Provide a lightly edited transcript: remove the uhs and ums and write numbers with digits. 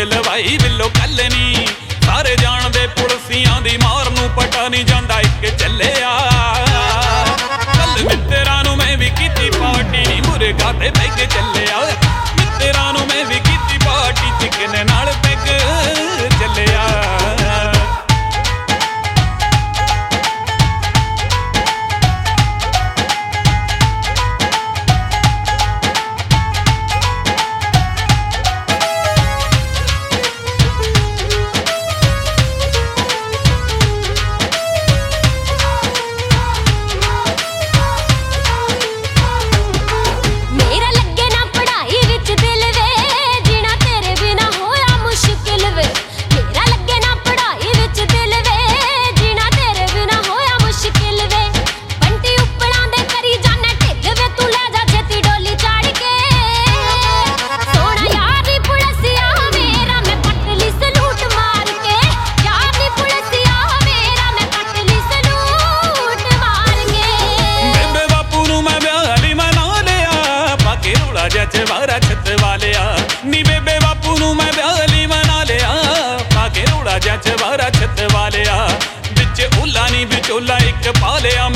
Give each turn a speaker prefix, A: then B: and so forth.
A: लवाई below कल नी सारे जानदे पुलसियां दी मार नूं पटा नहीं जांदा इक चलिया कल मित्तरां नूं मैं भी कीती पार्टी नी मुर्गा ते पैग चलिया मित्तरां नूं मैं भी कीती पार्टी चिकन नाल पैग चलिया जचवारा छत वालिया नी बेबे बापू नूं मैं ब्याली मना लिया पाके रोड़ा जचवारा छत वालिया बिच उला नी बिचोला एक पा लिया